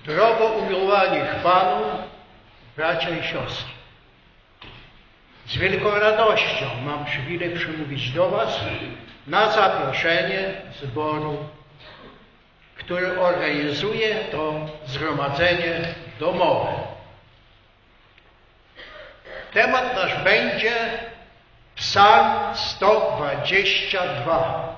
Drogo umiłowani Panu, bracia i siostry, z wielką radością mam przywilej przemówić do Was na zaproszenie zboru, który organizuje to zgromadzenie domowe. Temat nasz będzie Psalm 122.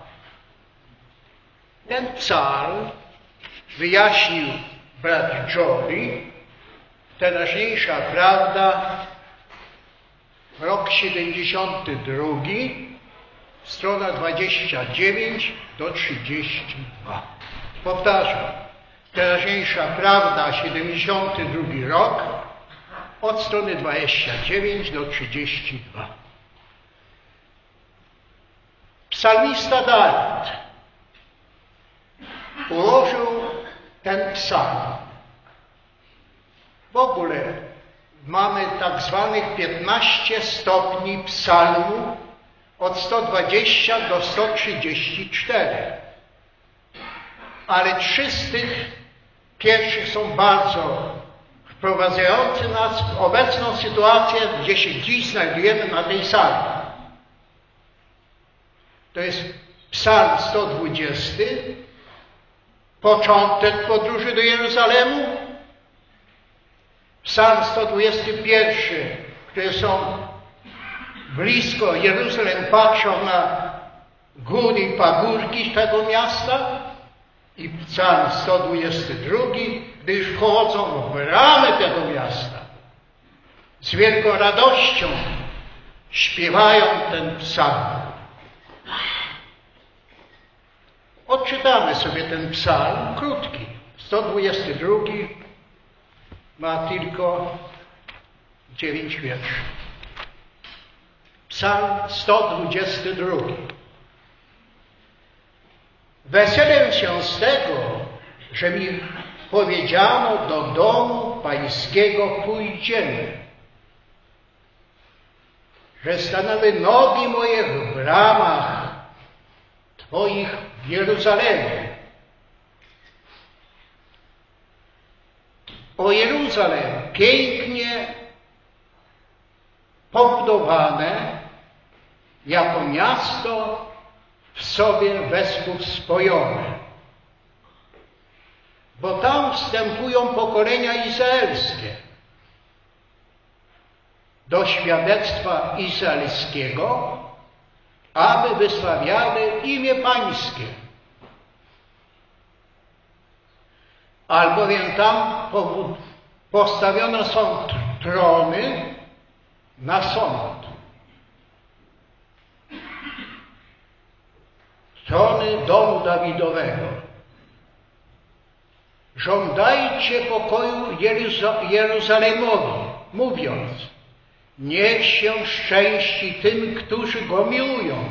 Ten psalm wyjaśnił brat Jory, teraźniejsza prawda, rok 72, strona 29 do 32. Powtarzam, teraźniejsza prawda, 72 rok, od strony 29 do 32. Psalmista Dawid ułożył ten psalm. W ogóle mamy tak zwanych 15 stopni psalmu od 120 do 134. Ale 3 z tych pierwszych są bardzo wprowadzające nas w obecną sytuację, gdzie się dziś znajdujemy na tej sali. To jest psalm 120, początek podróży do Jeruzalemu, psalm 121, które są blisko Jeruzalem, patrzą na góry i pagórki tego miasta, i psalm 122, gdy już wchodzą w bramy tego miasta. Z wielką radością śpiewają ten psalm. Odczytamy sobie ten psalm, krótki. 122 ma tylko 9 wierszy. Psalm 122. Weselę się z tego, że mi powiedziano, do domu Pańskiego pójdziemy, że stanęły nogi moje w bramach Twoich w Jeruzalemie. O Jeruzalem, pięknie pobudowane, jako miasto w sobie wespół spojone. Bo tam wstępują pokolenia izraelskie do świadectwa izraelskiego, aby wysławiały imię Pańskie. Albowiem tam postawione są trony na sąd. Trony domu Dawidowego. Żądajcie pokoju Jeruzalemowi, mówiąc, niech się szczęści tym, którzy go miłują.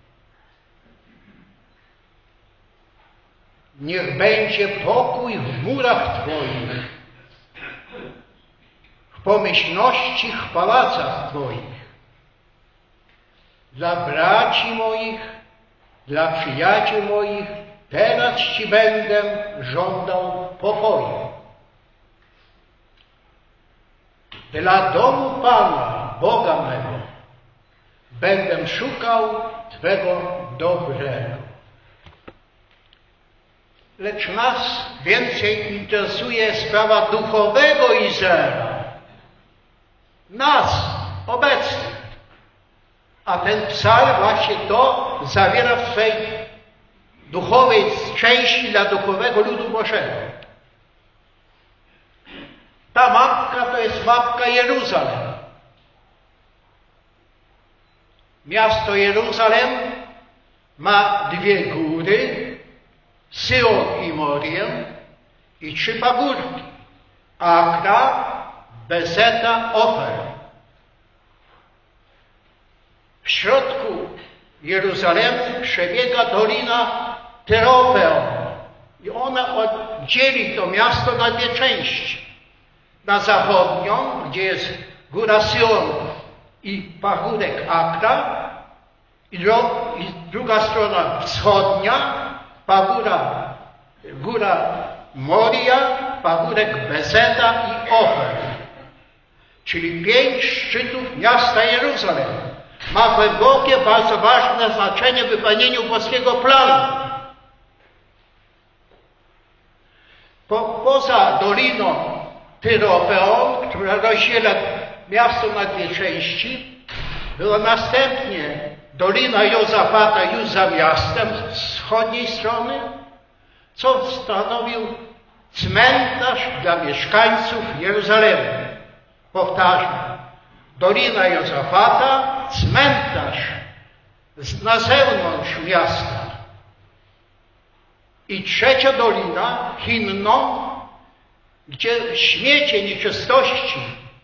Niech będzie pokój w murach Twoich, w pomyślności w pałacach Twoich. Dla braci moich, dla przyjaciół moich, teraz Ci będę żądał pokoju. Dla domu Pana, Boga mego, będę szukał Twego dobrego. Lecz nas więcej interesuje sprawa duchowego Izraela. Nas, obecnych. A ten psalm właśnie to zawiera w swej duchowej części dla duchowego ludu Bożego. Ta mapka to jest mapka Jeruzalem. Miasto Jeruzalem ma 2 góry, Syjon i Morię, i 3 pagórki, Akra, Bezeta, Ofer. W środku Jeruzalemu przebiega dolina Tyropeon i ona dzieli to miasto na 2 części. Na zachodnią, gdzie jest góra Syjon i pagórek Akra, i druga strona wschodnia, góra Moria pagórek Bezeda i Ofer, czyli 5 szczytów miasta Jeruzalem. Ma głębokie, bardzo ważne znaczenie w wypełnieniu boskiego planu. Poza doliną Tyropeon, która rozdziela miasto na 2 części, była następnie dolina Jozafata już za miastem z wschodniej strony, co stanowił cmentarz dla mieszkańców Jeruzalemu. Powtarzam, dolina Jozafata, cmentarz na zewnątrz miasta. I trzecia dolina, Hinnom, gdzie śmiecie nieczystości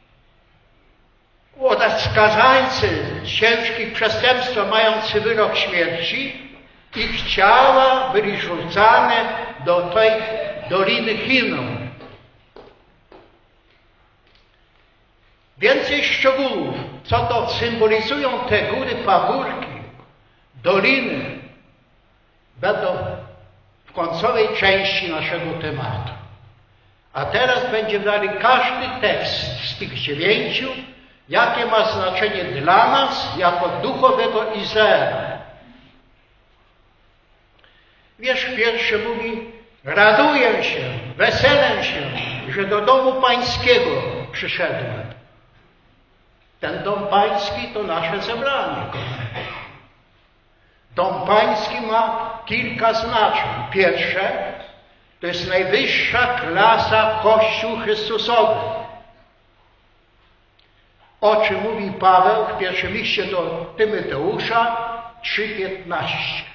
oraz skazańcy ciężkich przestępstwa mający wyrok śmierci, ich ciała byli rzucane do tej doliny Hinnom. Więcej szczegółów, co to symbolizują te góry, pagórki, doliny, będą w końcowej części naszego tematu. A teraz będziemy dali każdy tekst z tych 9, jakie ma znaczenie dla nas jako duchowego Izraela. Wiersz pierwszy mówi: raduję się, weselę się, że do domu pańskiego przyszedłem. Ten dom pański to nasze zebranie. Dom pański ma kilka znaczeń. Pierwsze, to jest najwyższa klasa Kościół Chrystusowy. O czym mówi Paweł w pierwszym liście do Tymoteusza 3:15.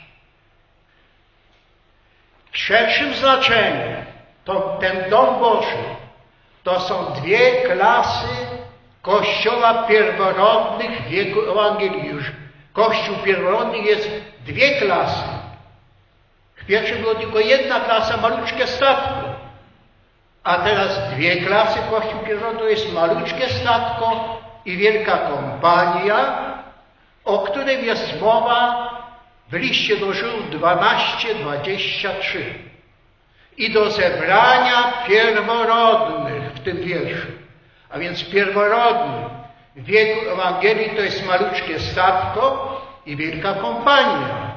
W szerszym znaczeniu to ten dom Boży to są 2 klasy Kościoła pierworodnych w wieku Ewangelii. Już Kościół pierworodny jest 2 klasy. W pierwszym było tylko 1 klasa, maluczkie statko. A teraz 2 klasy Kościół pierworodny, to jest maluczkie statko i wielka kompania, o którym jest mowa w liście do Żydów 12:23. I do zebrania pierworodnych w tym wierszu. A więc pierworodny w wieku Ewangelii to jest maluczkie statko i wielka kompania.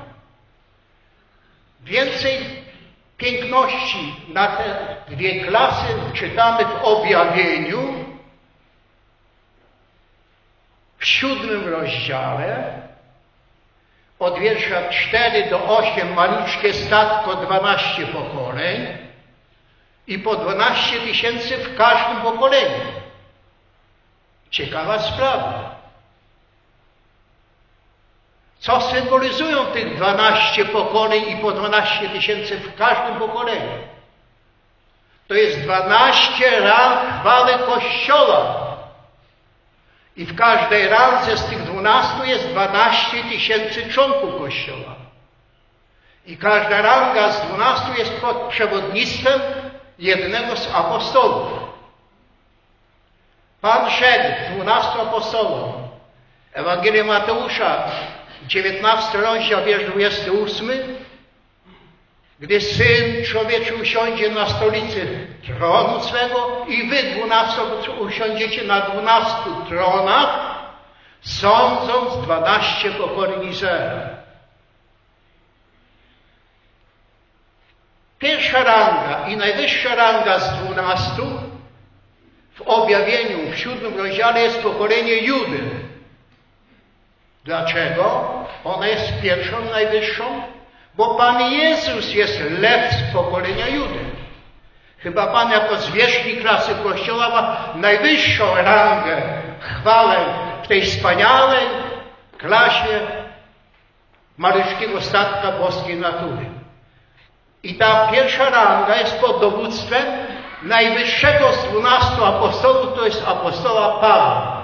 Więcej piękności na te 2 klasy czytamy w Objawieniu w 7 rozdziale od wiersza 4 do 8 maluczkie statko 12 pokoleń i po 12 000 w każdym pokoleniu. Ciekawa sprawa. Co symbolizują tych 12 pokoleń i po 12 000 w każdym pokoleniu? To jest 12 rang chwały Kościoła. I w każdej randze z tych 12 jest 12 000 członków Kościoła. I każda ranga z 12 jest pod przewodnictwem jednego z apostołów. Pan rzekł 12 apostołom, Ewangelia Mateusza, 19 rozdział, wiersz 28, gdy Syn Człowieczy usiądzie na stolicy tronu swego i wy 12 usiądziecie na 12 tronach, sądząc 12 pokoleń Izraela. Pierwsza ranga i najwyższa ranga z 12 w objawieniu w 7 rozdziale jest pokolenie Judy. Dlaczego? Ona jest pierwszą, najwyższą? Bo Pan Jezus jest lew z pokolenia Judy. Chyba Pan jako zwierzchnik klasy Kościoła ma najwyższą rangę, chwałę w tej wspaniałej klasie maluczkiego statka boskiej natury. I ta pierwsza ranga jest pod dowództwem najwyższego z 12 apostołów, to jest apostoła Pawła.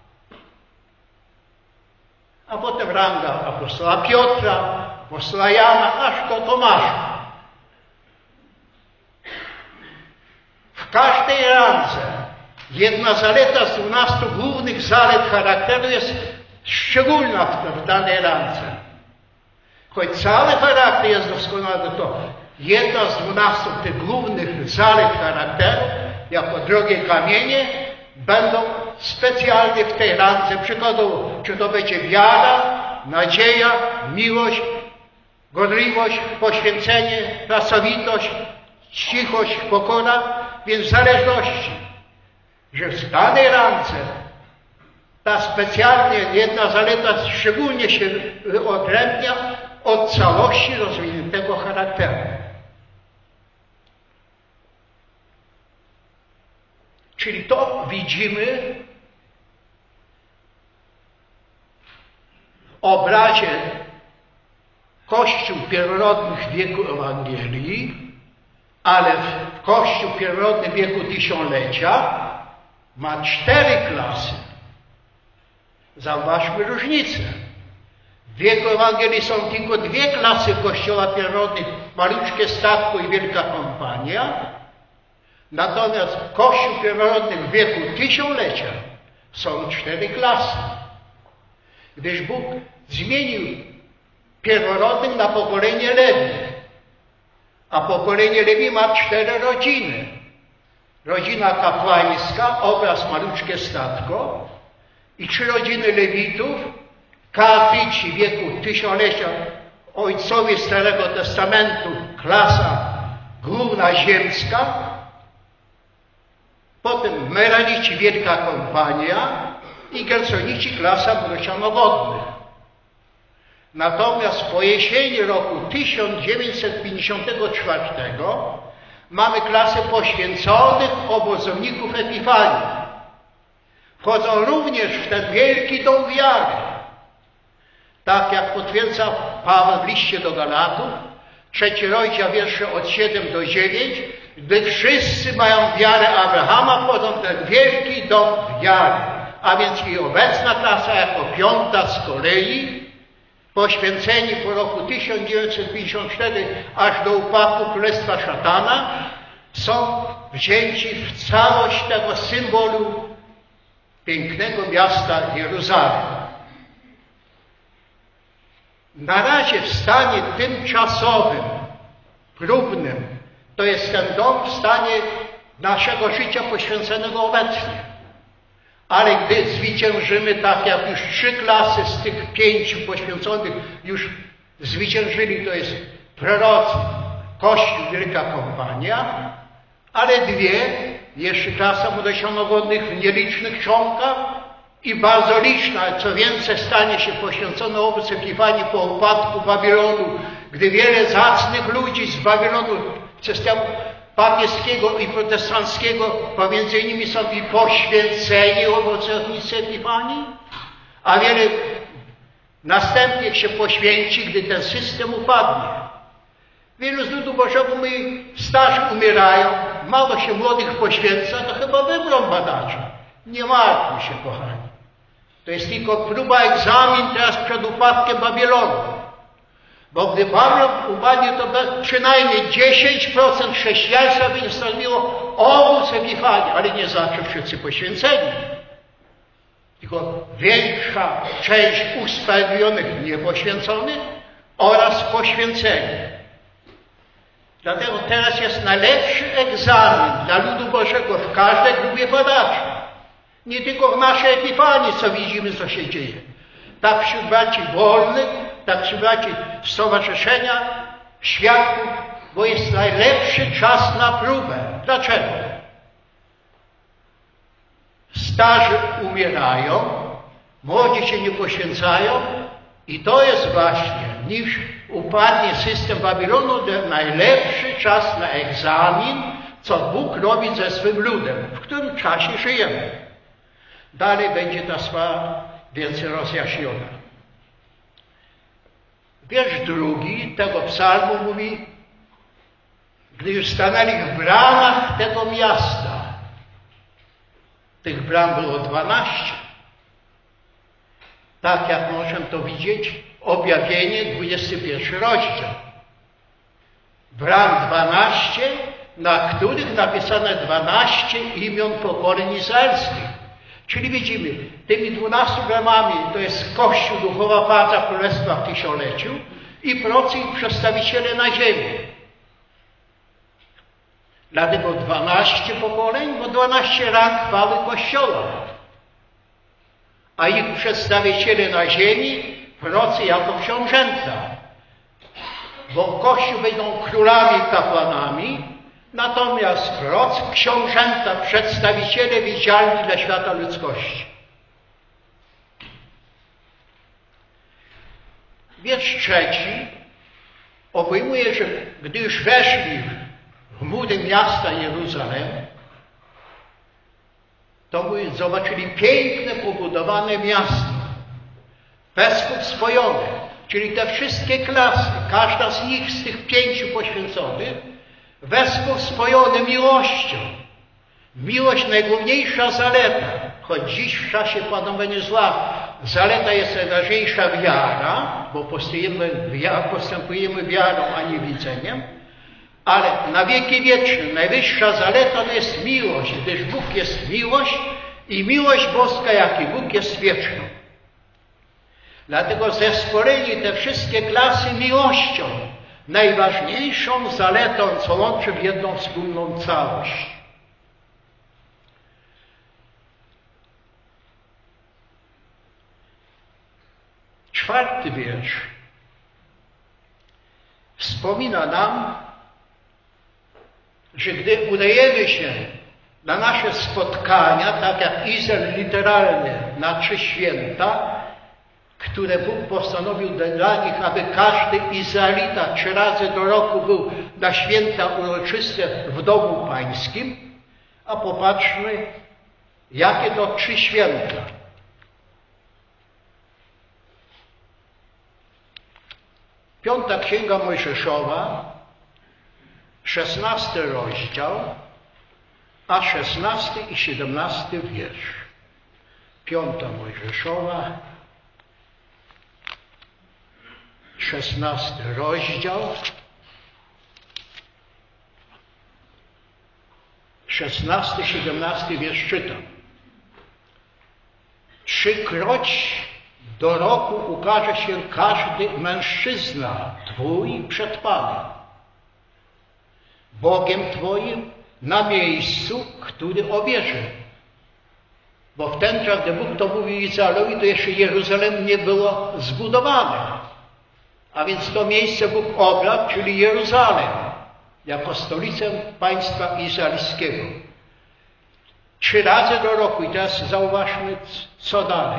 A potem ranga apostoła Piotra, apostoła Jana, aż do Tomasza. W każdej randze jedna zaleta z 12 głównych zalet charakteru jest szczególna w danej randze. Choć cały charakter jest doskonały, to jedna z 12 tych głównych zalet charakteru, jako drogie kamienie, będą specjalnie w tej randze przykładowo. Czy to będzie wiara, nadzieja, miłość, gorliwość, poświęcenie, pracowitość, cichość, pokora, więc w zależności, że w danej randze ta specjalnie jedna zaleta szczególnie się odrębnia od całości rozwiniętego charakteru. Czyli to widzimy w obrazie Kościół pierworodny w wieku Ewangelii, ale w Kościół pierworodny w wieku tysiąclecia ma 4 klasy. Zauważmy różnicę. W wieku Ewangelii są tylko 2 klasy Kościoła pierworodnych, maluczkie statko i wielka kompania. Natomiast Kościół pierworodny w wieku tysiąclecia są 4 klasy. Gdyż Bóg zmienił pierworodnych na pokolenie Lewi. A pokolenie Lewi ma 4 rodziny. Rodzina kapłańska, obraz maluczkie statko i 3 rodziny Lewitów, katolici wieku tysiąclecia, ojcowie Starego Testamentu, klasa główna ziemska, potem Meranici, wielka kompania i Gersonici, klasa mroczanowodnych. Natomiast po jesieni roku 1954 mamy klasę poświęconych obozowników Epifanii. Wchodzą również w ten wielki dom wiary. Tak jak potwierdza Paweł w liście do Galatów, 3 rozdział, wiersze od 7 do 9, gdy wszyscy mają wiarę Abrahama, wchodzą w ten wielki dom wiary. A więc i obecna klasa jako 5 z kolei, poświęceni po roku 1954 aż do upadku Królestwa Szatana, są wzięci w całość tego symbolu pięknego miasta Jeruzalem. Na razie w stanie tymczasowym, próbnym, to jest ten dom w stanie naszego życia poświęconego obecnie. Ale gdy zwyciężymy, tak jak już 3 klasy z tych 5 poświęconych już zwyciężyli, to jest prorocy, Kościół, wielka kompania, ale 2, jeszcze klasa młodościanowodnych w nielicznych członkach i bardzo liczna, co więcej stanie się poświęcone obraz Epifanii po upadku Babilonu, gdy wiele zacnych ludzi z Babilonu systemu papieskiego i protestanckiego, pomiędzy innymi są i poświęceni owocownicy Epifanii, a wiele następnych się poświęci, gdy ten system upadnie. Wielu z ludu Bożego mówi, starzy umierają, mało się młodych poświęca, to chyba wybrą badacza. Nie martwmy się, kochani. To jest tylko próba, egzamin teraz przed upadkiem Babilonu. Bo gdy Babylon upadnie, to przynajmniej 10% chrześcijaństwa będzie stanowiło owoc Epifanii, ale nie zawsze wszyscy poświęceni. Tylko większa część usprawiedliwionych niepoświęconych oraz poświęceni. Dlatego teraz jest najlepszy egzamin dla ludu Bożego w każdej grupie badaczy. Nie tylko w naszej Epifanii, co widzimy, co się dzieje. Tak wśród braci wolnych, tak wśród braci stowarzyszenia, świadków, bo jest najlepszy czas na próbę. Dlaczego? Starzy umierają, młodzi się nie poświęcają i to jest właśnie, niż upadnie system Babilonu, najlepszy czas na egzamin, co Bóg robi ze swym ludem, w którym czasie żyjemy. Dalej będzie ta sprawa więcej rozjaśniona. Wiersz 2 tego psalmu mówi, gdy już stanęli w bramach tego miasta, tych bram było 12. Tak jak możemy to widzieć, objawienie, 21 rozdział. Bram 12, na których napisane 12 imion pokoleń izraelskich. Czyli widzimy, tymi 12 bramami to jest Kościół, duchowa partia Królestwa w tysiącleciu i procy i przedstawiciele na ziemi. Dlatego 12 pokoleń, bo 12 rang chwały Kościoła. A ich przedstawiciele na ziemi, prorocy jako książęta. Bo Kościół będą królami i kapłanami, natomiast prorocy, książęta, przedstawiciele widzialni dla świata ludzkości. Wiersz 3 obejmuje, że gdy już weszli w mury miasta Jeruzalem, to zobaczyli piękne, pobudowane miasto, wespół spojone, czyli te wszystkie klasy, każda z nich, z tych 5 poświęconych, wespół spojone miłością. Miłość najgłówniejsza zaleta, choć dziś w czasie panowania zła zaleta jest najważniejsza wiara, bo postępujemy wiarą, a nie widzeniem, ale na wieki wieczne najwyższa zaleta to jest miłość, gdyż Bóg jest miłość i miłość boska, jak i Bóg, jest wieczną. Dlatego zespoleni te wszystkie klasy miłością, najważniejszą zaletą, co łączy w jedną wspólną całość. Czwarty wiersz wspomina nam, że gdy udajemy się na nasze spotkania, tak jak Izrael literalnie na 3 święta, które Bóg postanowił dla nich, aby każdy Izraelita 3 razy do roku był na święta uroczyste w domu pańskim, a popatrzmy, jakie to 3 święta. Piąta Księga Mojżeszowa, 16 rozdział, a 16 i 17 wiersz. Piąta Mojżeszowa, 16 rozdział, 16, 17 wiersz czytam. 3-kroć do roku ukaże się każdy mężczyzna Twój przed Panem, Bogiem Twoim, na miejscu, który obierze. Bo w ten czas, gdy Bóg to mówił Izraelowi, to jeszcze Jeruzalem nie było zbudowane. A więc to miejsce Bóg obrał, czyli Jeruzalem, jako stolicę państwa izraelskiego. 3 razy do roku. I teraz zauważmy, co dalej.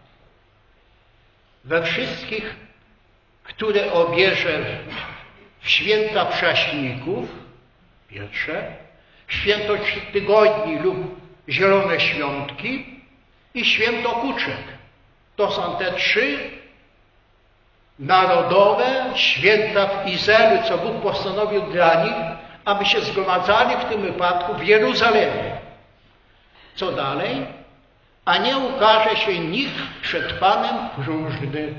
We wszystkich, które obierze w święta prześników, pierwsze, święto tygodni lub zielone świątki i święto kuczek. To są te 3 narodowe święta w Izraelu, co Bóg postanowił dla nich, aby się zgromadzali w tym wypadku w Jeruzalemie. Co dalej? A nie ukaże się nikt przed Panem próżny.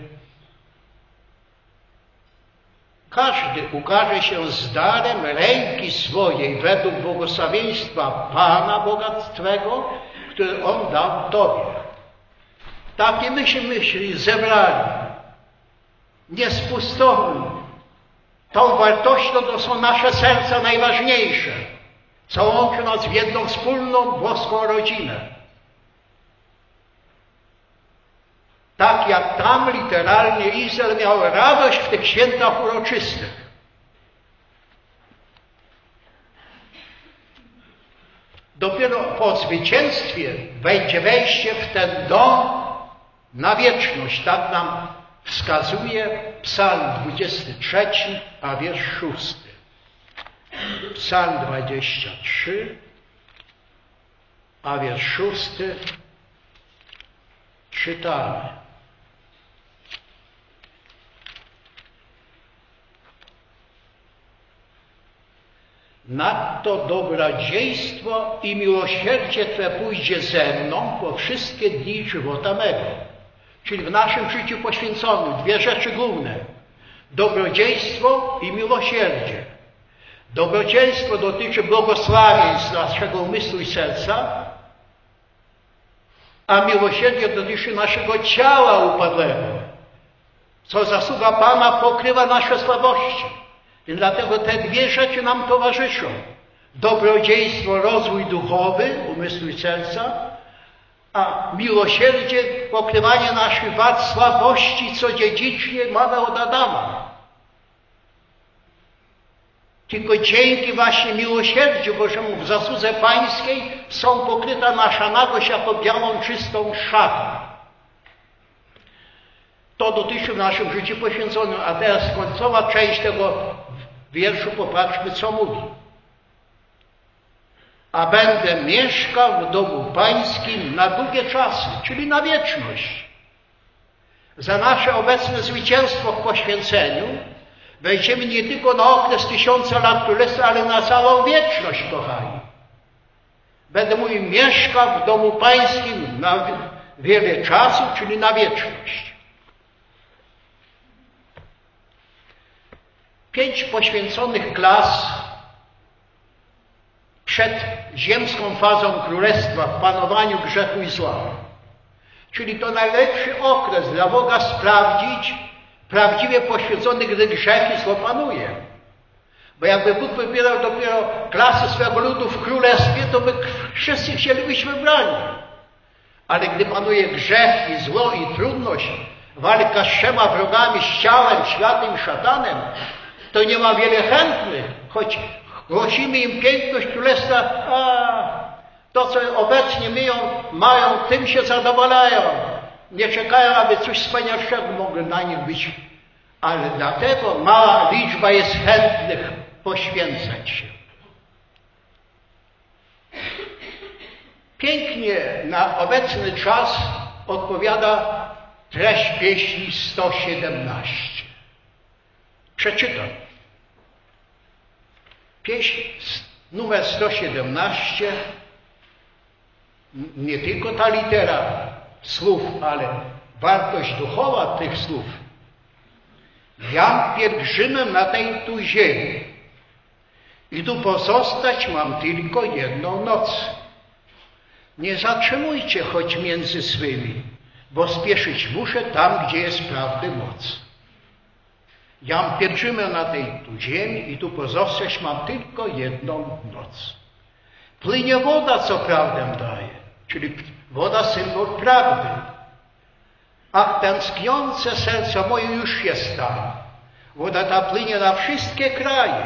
Każdy ukaże się z darem ręki swojej według błogosławieństwa Pana Boga Twego, który On dał Tobie. Takie myśli zebrali. Nie spustowuj. Tą wartością to są nasze serca najważniejsze, co łączy nas w jedną wspólną boską rodzinę. Tak jak tam literalnie Izrael miał radość w tych świętach uroczystych. Dopiero po zwycięstwie będzie wejście w ten dom na wieczność. Tak nam wskazuje Psalm 23, a wiersz 6. Psalm 23, a wiersz 6 czytamy. Nadto dobrodziejstwo i miłosierdzie Twe pójdzie ze mną po wszystkie dni żywota mego. Czyli w naszym życiu poświęconym 2 rzeczy główne. Dobrodziejstwo i miłosierdzie. Dobrodziejstwo dotyczy błogosławieństw naszego umysłu i serca, a miłosierdzie dotyczy naszego ciała upadłego, co zasługa Pana pokrywa nasze słabości. I dlatego te 2 rzeczy nam towarzyszą. dobrodziejstwo, rozwój duchowy umysłu i serca, a miłosierdzie, pokrywanie naszych wad, słabości, co dziedzicznie mamy od Adama. Tylko dzięki właśnie miłosierdziu Bożemu w zasłudze Pańskiej są pokryta nasza nagość jako białą, czystą szatą. To dotyczy w naszym życiu poświęconym. A teraz końcowa część tego wierszu, popatrzmy, co mówi. A będę mieszkał w domu Pańskim na długie czasy, czyli na wieczność. Za nasze obecne zwycięstwo w poświęceniu wejdziemy nie tylko na okres 1000 lat królestwa, ale na całą wieczność, kochani. Będę mówił, mieszkał w domu Pańskim na wiele czasu, czyli na wieczność. 5 poświęconych klas przed ziemską fazą królestwa w panowaniu grzechu i zła. Czyli to najlepszy okres dla Boga sprawdzić prawdziwie poświęcony, gdy grzech i zło panuje. Bo jakby Bóg wybierał dopiero klasy swego ludu w królestwie, to my wszyscy chcielibyśmy broni. Ale gdy panuje grzech i zło i trudność, walka z 3 wrogami, z ciałem, światem i szatanem, to nie ma wiele chętnych, choć głosimy im piękność królestwa, a to, co obecnie mają, tym się zadowalają. Nie czekają, aby coś wspanialszego mogło na nich być. Ale dlatego mała liczba jest chętnych poświęcać się. Pięknie na obecny czas odpowiada treść pieśni 117. Przeczytam. Pieśń numer 117, nie tylko ta litera słów, ale wartość duchowa tych słów. Jam pielgrzymem na tej tu ziemi i tu pozostać mam tylko jedną noc. Nie zatrzymujcie choć między swymi, bo spieszyć muszę tam, gdzie jest prawdy moc. Jam pielgrzymem na tej tu ziemi i tu pozostać mam tylko jedną noc. Płynie woda, co prawdę daje, czyli woda symbol prawdy. Ach, tęskniące serce moje już jest tam. Woda ta płynie na wszystkie kraje.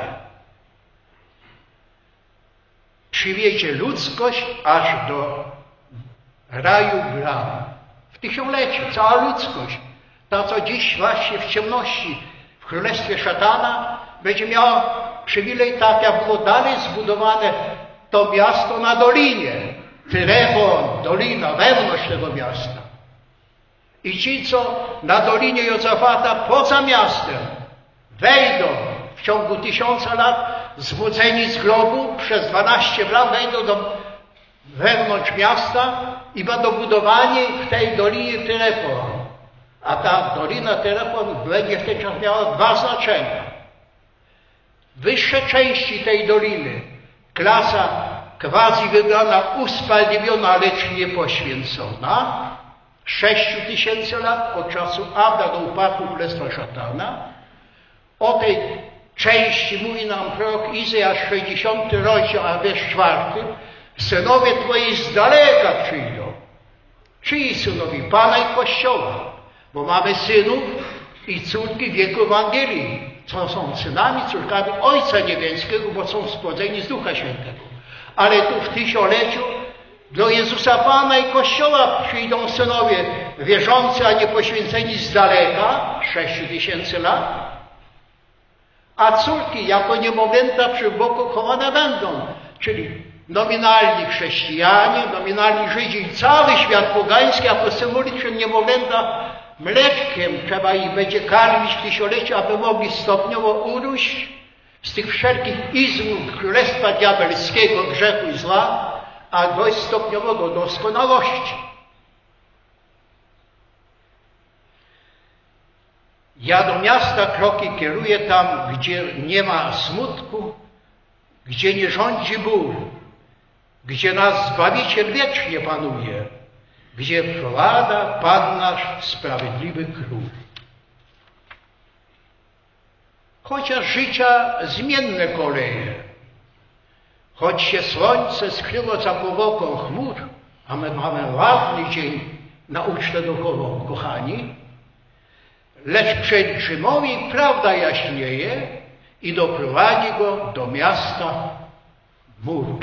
Przywiezie ludzkość aż do raju bram. W tysiącleciu cała ludzkość, ta co dziś właśnie w ciemności, w królestwie szatana, będzie miała przywilej, tak jak było dalej zbudowane to miasto na dolinie. Tyrefon, dolina, wewnątrz tego miasta. I ci, co na dolinie Jozafata poza miastem wejdą w ciągu 1000 lat, zbudzeni z grobu, przez 12 bram wejdą do wewnątrz miasta i będą budowani w tej dolinie Tyrefon. A ta dolina Tyrefon będzie w ten czas miała 2 znaczenia. Wyższe części tej doliny, klasa quasi wybrana, usprawiedliwiona, lecz nie poświęcona, 6000 lat od czasu Abra do upadku królestwa szatana. O tej części mówi nam prorok Izajasz, 60 rozdział, a wiersz 4. Synowie Twoi z daleka przyjdą. Czyj synowi? Pana i Kościoła. Bo mamy synów i córki w wieku Ewangelii, co są synami, córkami Ojca Niebiańskiego, bo są spłodzeni z Ducha Świętego. Ale tu w tysiącleciu do Jezusa Pana i Kościoła przyjdą synowie wierzący, a nie poświęceni z daleka, 6000 lat, a córki jako niemowlęta przy boku chowane będą, czyli nominalni chrześcijanie, nominalni Żydzi i cały świat pogański, jako symboliczne niemowlęta mleczkiem trzeba ich będzie karmić w tysiącleciu, aby mogli stopniowo uróść z tych wszelkich izmów królestwa diabelskiego, grzechu i zła, a dojść stopniowo do doskonałości. Ja do miasta kroki kieruję tam, gdzie nie ma smutku, gdzie nie rządzi ból, gdzie nasz Zbawiciel wiecznie panuje, gdzie władza Pan nasz sprawiedliwy Król. Chociaż życia zmienne koleje, choć się słońce skryło za powłoką chmur, a my mamy ładny dzień na ucztę duchową, kochani, lecz przed Rzymowi prawda jaśnieje i doprowadzi go do miasta muru.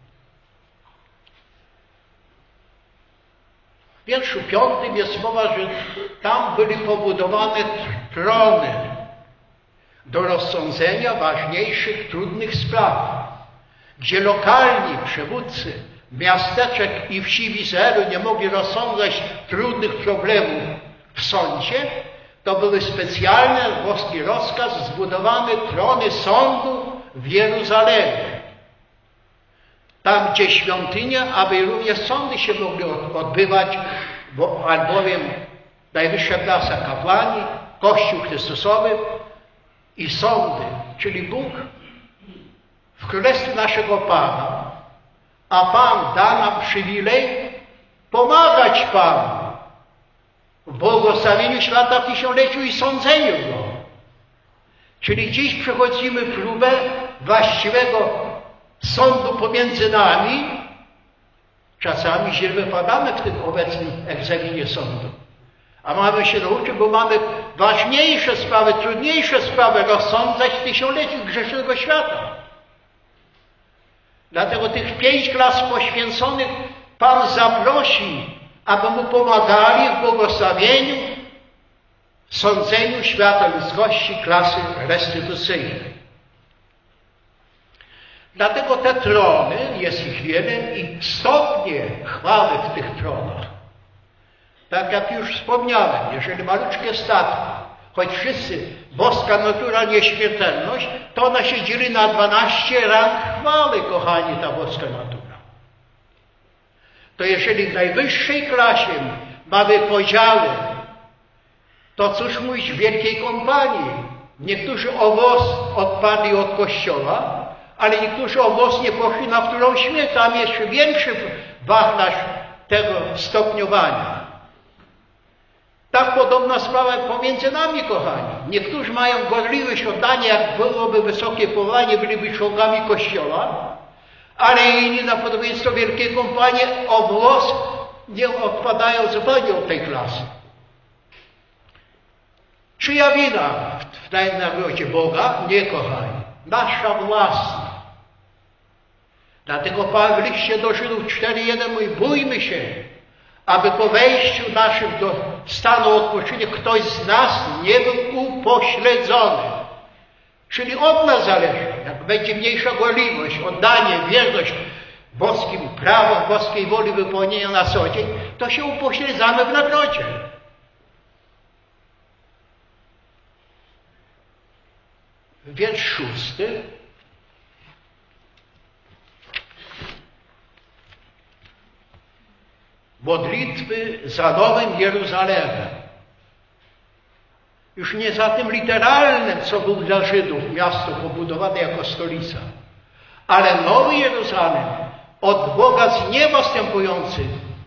W wierszu 5 jest mowa, że tam byli pobudowane trony do rozsądzenia ważniejszych, trudnych spraw, gdzie lokalni przywódcy miasteczek i wsi w Izraelu nie mogli rozsądzać trudnych problemów w sądzie, to były specjalne, boski rozkaz, zbudowane trony sądu w Jeruzalemie. Tam, gdzie świątynia, aby również sądy się mogły odbywać, albowiem najwyższa klasa kapłani, Kościół Chrystusowy i sądy, czyli Bóg w Królestwie naszego Pana, a Pan da nam przywilej pomagać Panu w błogosławieniu świata w tysiącleciu i sądzeniu Go. Czyli dziś przechodzimy próbę właściwego sądu pomiędzy nami. Czasami źle wypadamy w tym obecnym egzaminie sądu. A mamy się nauczyć, bo mamy ważniejsze sprawy, trudniejsze sprawy rozsądzać w tysiącleciu grzesznego świata. Dlatego tych 5 klas poświęconych Pan zaprosi, aby mu pomagali w błogosławieniu, sądzeniu świata ludzkości klasy restytucyjnej. Dlatego te trony, jest ich wiele i stopnie chwały w tych tronach. Tak jak już wspomniałem, jeżeli maluczkie statki, choć wszyscy boska natura, nieśmiertelność, to ona się dzieli na 12 rang chwały, kochani, ta boska natura. To jeżeli w najwyższej klasie mamy podziały, to cóż mówić w wielkiej kompanii? Niektórzy o włos odpadli od Kościoła, ale niektórzy o włos nie poszli na wtórną śmierć. Tam jeszcze większy wachlarz tego stopniowania. Tak podobna sprawa pomiędzy nami, kochani. Niektórzy mają gorliwość oddania, jak byłoby wysokie powołanie, byliby członkami Kościoła, ale inni na podobieństwo wielkiej kompanii o włos nie odpadają zupełnie od tej klasy. Czyja wina w tej nagrodzie Boga? Nie, kochani. Nasza własna. Dlatego Pan w liście do Żydów 4:1 mówi, bójmy się, aby po wejściu naszym do stanu odpoczynku ktoś z nas nie był upośledzony. Czyli od nas zależy, jak będzie mniejsza gorliwość, oddanie, wierność boskim prawom, boskiej woli wypełnienia na co dzień, to się upośledzamy w nagrodzie. Wiersz 6. Modlitwy za Nowym Jeruzalemem. Już nie za tym literalnym, co był dla Żydów miasto pobudowane jako stolica, ale Nowy Jeruzalem od Boga z nieba wstępujący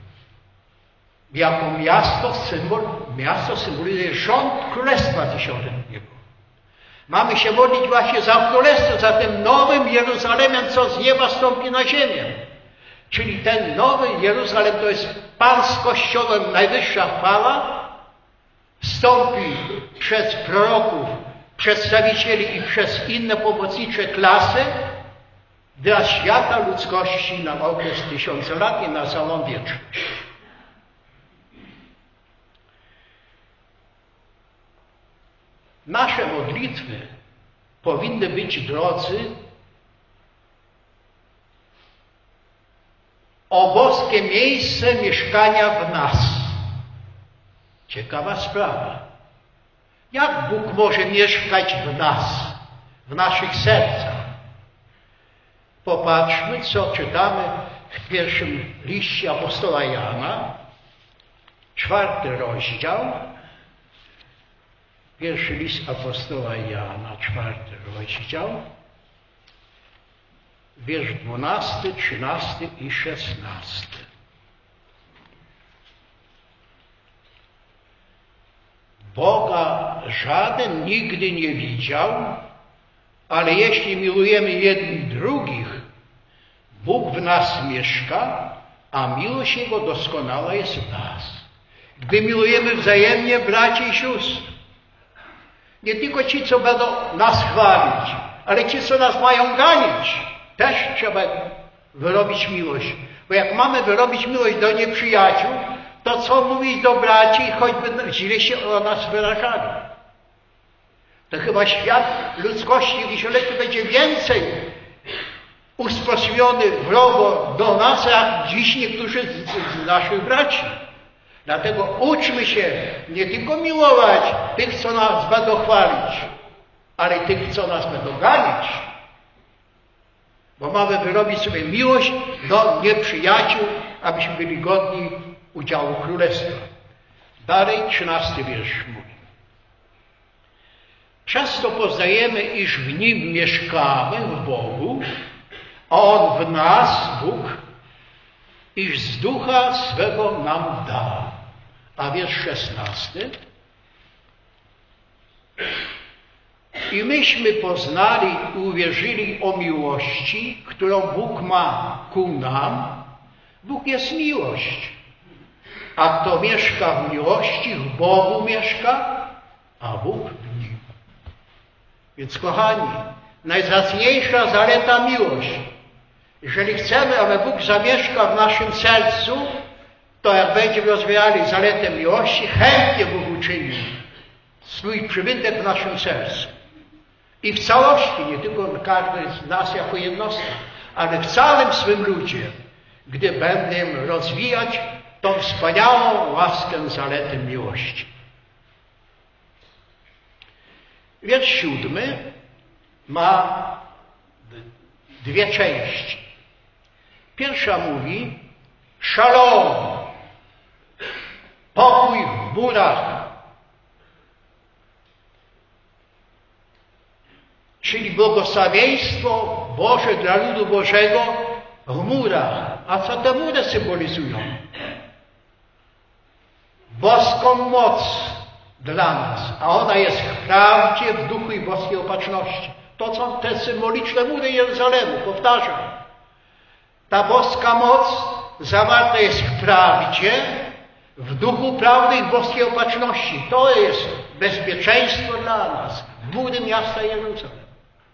jako miasto symbolizuje rząd Królestwa Tysiącletniego. Mamy się modlić właśnie za Królestwo, za tym Nowym Jeruzalemem, co z nieba stąpi na ziemię. Czyli ten Nowy Jeruzalem to jest Pan z Kościołem, najwyższa chwała, wstąpi przez proroków, przedstawicieli i przez inne pomocnicze klasy dla świata ludzkości na okres tysiącolatni, na całą wieczność. Nasze modlitwy powinny być, drodzy, o boskie miejsce mieszkania w nas. Ciekawa sprawa. Jak Bóg może mieszkać w nas, w naszych sercach? Popatrzmy, co czytamy w pierwszym liście apostoła Jana, 4 rozdział. Pierwszy list apostoła Jana, 4 rozdział, wiersz 12, 13 i 16. Boga żaden nigdy nie widział, ale jeśli miłujemy jednych drugich, Bóg w nas mieszka, a miłość Jego doskonała jest w nas. Gdy milujemy wzajemnie braci i sióstr, nie tylko ci, co będą nas chwalić, ale ci, co nas mają ganić, też trzeba wyrobić miłość. Bo jak mamy wyrobić miłość do nieprzyjaciół, to co mówić do braci, choćby źle się o nas wyrażali. To chyba świat ludzkości tysiącleci będzie więcej usposobiony wrogo do nas, jak dziś niektórzy z naszych braci. Dlatego uczmy się nie tylko miłować tych, co nas będą chwalić, ale tych, co nas będą ganić. Bo mamy wyrobić sobie miłość do nieprzyjaciół, abyśmy byli godni udziału Królestwa. Dalej 13 wiersz mówi. Często poznajemy, iż w Nim mieszkamy, w Bogu, a On w nas, Bóg, iż z Ducha swego nam dał. A wiersz 16. I myśmy poznali i uwierzyli o miłości, którą Bóg ma ku nam. Bóg jest miłość. A kto mieszka w miłości, w Bogu mieszka, a Bóg w nim. Więc kochani, najzacniejsza zaleta miłość. Jeżeli chcemy, aby Bóg zamieszkał w naszym sercu, to jak będziemy rozwijali zaletę miłości, chętnie Bóg uczyni swój przybytek w naszym sercu. I w całości, nie tylko każdy z nas jako jednostka, ale w całym swym ludzie, gdy będziemy rozwijać tą wspaniałą łaskę, zaletę miłości. Wiersz 7 ma dwie części. Pierwsza mówi szalom, pokój w murach, czyli błogosławieństwo Boże dla ludu Bożego w murach. A co te mury symbolizują? Boską moc dla nas, a ona jest w prawdzie, w duchu i boskiej opatrzności. To są te symboliczne mury Jerozolemu, powtarzam. Ta boska moc zawarta jest w prawdzie, w duchu prawdy i w boskiej opatrzności. To jest bezpieczeństwo dla nas, mury miasta Jeruzalem.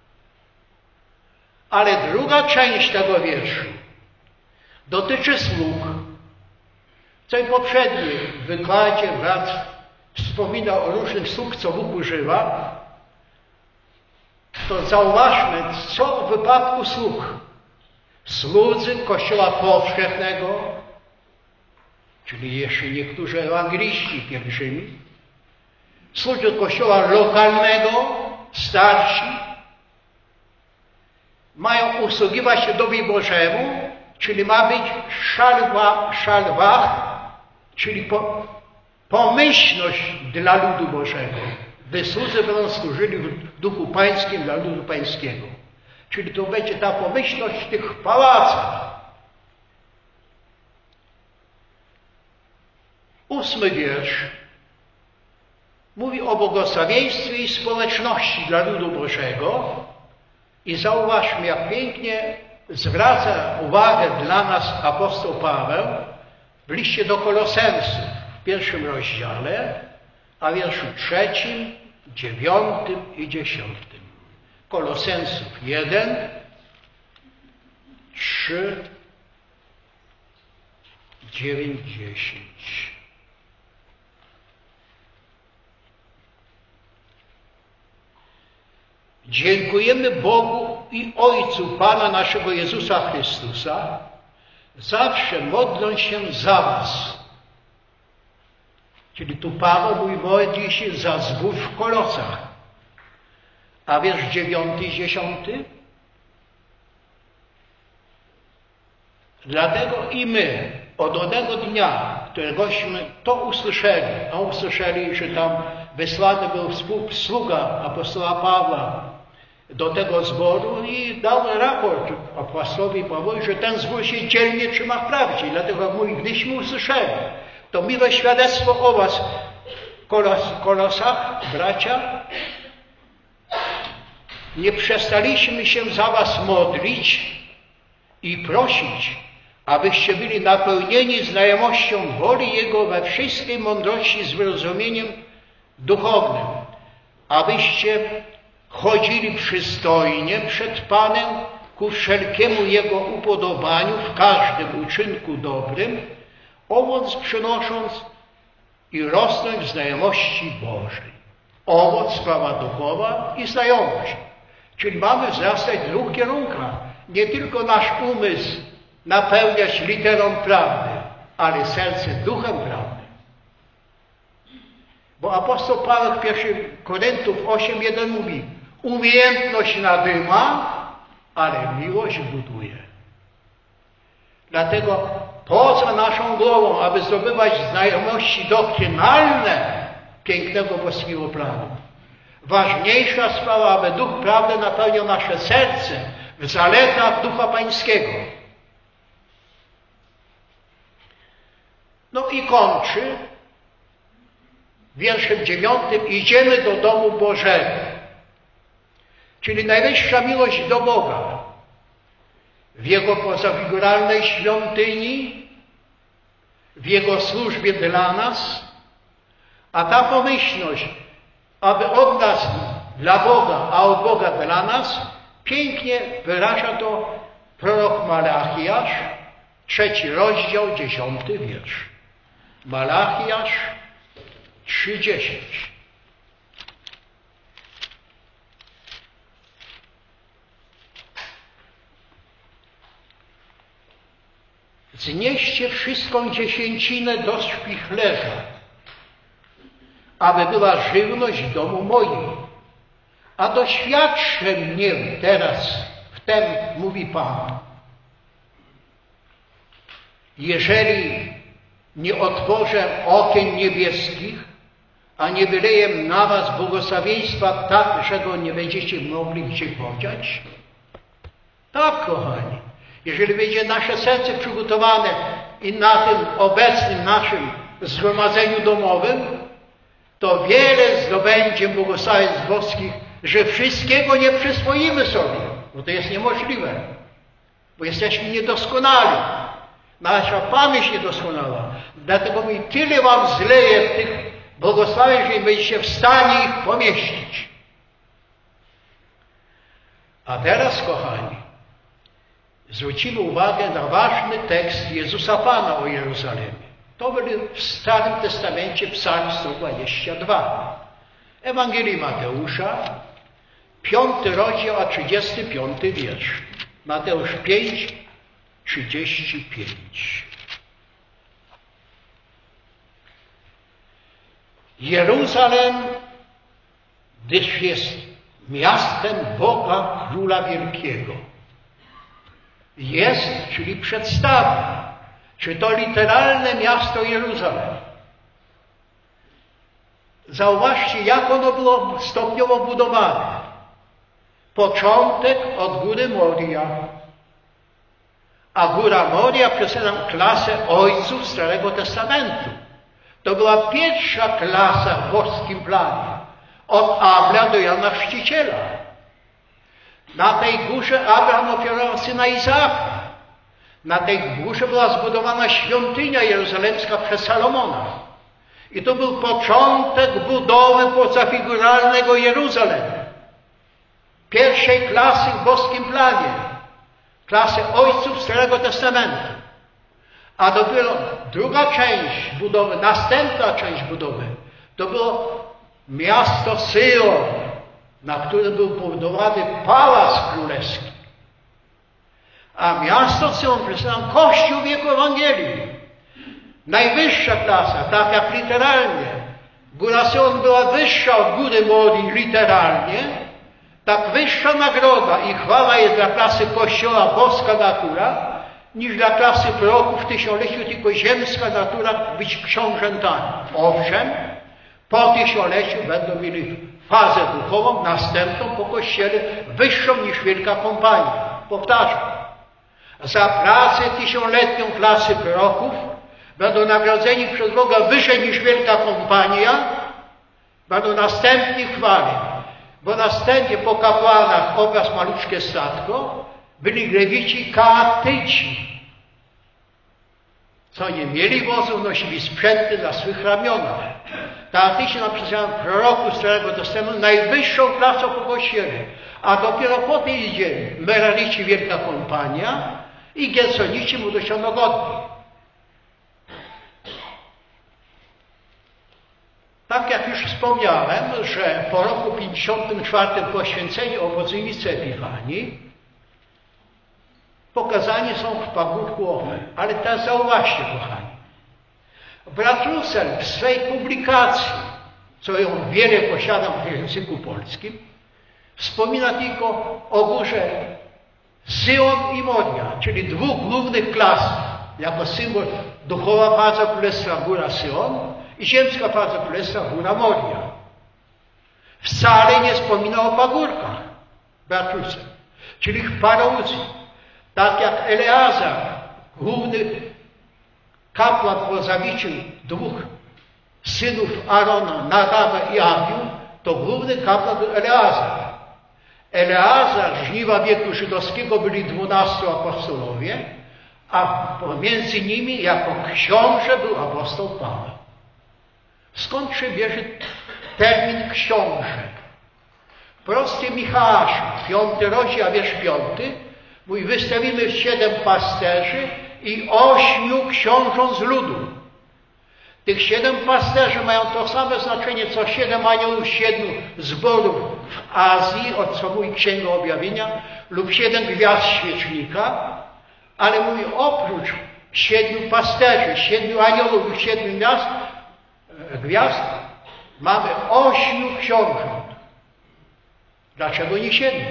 Ale druga część tego wierszu dotyczy sług. W tym poprzednim wykładzie brat wspominał o różnych sług, co Bóg używa. To zauważmy, co w wypadku sług. Słudzy Kościoła powszechnego, czyli jeszcze niektórzy ewangeliści pielgrzymi, słudzy Kościoła lokalnego, starsi, mają usługiwać się domowi Bożemu, czyli ma być szalwach, czyli pomyślność dla ludu Bożego. Gdy słudzy będą służyli w duchu pańskim dla ludu pańskiego. Czyli to będzie ta pomyślność w tych pałacach. 8 wiersz mówi o błogosławieństwie i społeczności dla ludu Bożego. I zauważmy, jak pięknie zwraca uwagę dla nas apostoł Paweł w liście do Kolosensów w 1 rozdziale, a wierszu 3, 9 i 10. Kolosensów 1, 3, 9, 10. Dziękujemy Bogu i Ojcu Pana naszego Jezusa Chrystusa, zawsze modlą się za was. Czyli tu Paweł modli się za zbór w Kolosach. A wiersz 9 i 10. Dlatego i my od onego dnia, któregośmy to usłyszeli, a usłyszeli, że tam wysłany był sługa apostoła Pawła do tego zboru i dał raport apostołowi Pawłowi, że ten zbór się dzielnie trzyma w prawdzie. I dlatego mówi, gdyśmy usłyszeli to miłe świadectwo o was w Kolosach, bracia, nie przestaliśmy się za was modlić i prosić, abyście byli napełnieni znajomością woli Jego we wszystkiej mądrości z wyrozumieniem duchownym, abyście chodzili przystojnie przed Panem ku wszelkiemu Jego upodobaniu w każdym uczynku dobrym, owoc przynosząc i rosnąć w znajomości Bożej. Owoc, sprawa duchowa i znajomość. Czyli mamy wzrastać w dwóch kierunkach. Nie tylko nasz umysł napełniać literą prawdy, ale serce duchem prawdy. Bo apostoł Paweł w 1 Koryntiów 8:1 mówi: umiejętność nadyma, ale miłość buduje. Dlatego poza naszą głową, aby zdobywać znajomości doktrynalne pięknego boskiego planu, ważniejsza sprawa, aby Duch Prawdy napełniał nasze serce w zaletach Ducha Pańskiego. No i kończy wierszem 9: idziemy do domu Bożego. Czyli najwyższa miłość do Boga w Jego pozafiguralnej świątyni, w Jego służbie dla nas, a ta pomyślność, aby od nas dla Boga, a od Boga dla nas, pięknie wyraża to prorok Malachiasz, 3 rozdział, 10 wiersz. Malachiasz 3:10. Znieście wszystką dziesięcinę do szpichlerza, aby była żywność w domu moim. A doświadczę mnie teraz, wtem mówi Pan. Jeżeli nie otworzę okien niebieskich, a nie wyleję na was błogosławieństwa tak, że go nie będziecie mogli gdzie podziać? Tak, kochani. Jeżeli będzie nasze serce przygotowane i na tym obecnym naszym zgromadzeniu domowym, to wiele zdobędzie błogosławieństw boskich, że wszystkiego nie przyswoimy sobie, bo to jest niemożliwe, bo jesteśmy niedoskonali. Nasza pamięć niedoskonała. Dlatego mi tyle wam zleje w tych błogosławieństw, że nie będziecie w stanie ich pomieścić. A teraz, kochani, zwrócimy uwagę na ważny tekst Jezusa Pana o Jerozolimie. To był w Starym Testamencie Psalm 122. Ewangelii Mateusza, 5 rozdział, a 35 wiersz. Mateusz 5, 35. Jeruzalem, gdyż jest miastem Boga Króla Wielkiego. Jest, czyli przedstawia. Czy to literalne miasto Jeruzalem? Zauważcie, jak ono było stopniowo budowane. Początek od góry Moria. A góra Moria przedstawia klasę ojców Starego Testamentu. To była pierwsza klasa w boskim planie. Od Abla do Jana Chrzciciela. Na tej górze Abraham ofiarował syna Izaaka. Na tej górze była zbudowana świątynia jerozolimska przez Salomona. I to był początek budowy pozafiguralnego Jeruzalem. Pierwszej klasy w boskim planie. Klasy ojców Starego Testamentu. A dopiero druga część budowy, następna część budowy, to było miasto Syjon, na którym był budowany pałac królewski. A miasto Syjon przedstawia Kościół wieku Ewangelii. Najwyższa klasa, tak jak literalnie. Góra Syjon była wyższa od góry Morii literalnie, tak wyższa nagroda i chwała jest dla klasy Kościoła boska natura, niż dla klasy proroków w tysiącleciu tylko ziemska natura być książętami. Owszem, po tysiącleciu będą mieli fazę duchową, następną po Kościele, wyższą niż Wielka Kompania. Powtarzam, za pracę tysiącletnią klasy proroków będą nagrodzeni przez Boga wyżej niż Wielka Kompania, będą następni chwali, bo następnie po kapłanach obraz maluczkie statko, byli lewici katyci, co nie mieli wozów, nosili sprzęty na swych ramionach. Katyci napisałem proroku Starego Testamentu najwyższą klasą po Kościele, a dopiero potem idzie Merarici, Wielka Kompania i Gersonici, młodościonogodni. Tak jak już wspomniałem, że po roku 54 poświęceni obchodzący Epifanii pokazani są w pagórku Ofer. Ale teraz zauważcie, kochani. Brat Russell w swej publikacji, co ją wiele posiadam w języku polskim, wspomina tylko o górze Syjon i Moria, czyli dwóch głównych klas, jako symbol duchowa władza królestwa góra Syjon i ziemska władza królestwa góra Moria. Wcale nie wspomina o pagórkach, brat Russell, czyli w parauzji. Tak jak Eleazar, główny kapłan po zabiciu dwóch synów Arona, Nadaba i Abiu, to główny kapłan był Eleazar. Eleazar, żniwa wieku żydowskiego, byli 12 apostolowie, a pomiędzy nimi jako książę był apostoł Paweł. Skąd się bierze termin książę? Prosty Michałaszu, 5 rozdział, a wiersz 5, mówi, wystawimy 7 pasterzy i 8 książąt z ludu. Tych 7 pasterzy mają to samo znaczenie, co 7 aniołów 7 zborów w Azji, o co mówi Księga Objawienia, lub 7 gwiazd świecznika, ale mówi oprócz 7 pasterzy, 7 aniołów i 7 gwiazd, mamy 8 książąt. Dlaczego nie 7?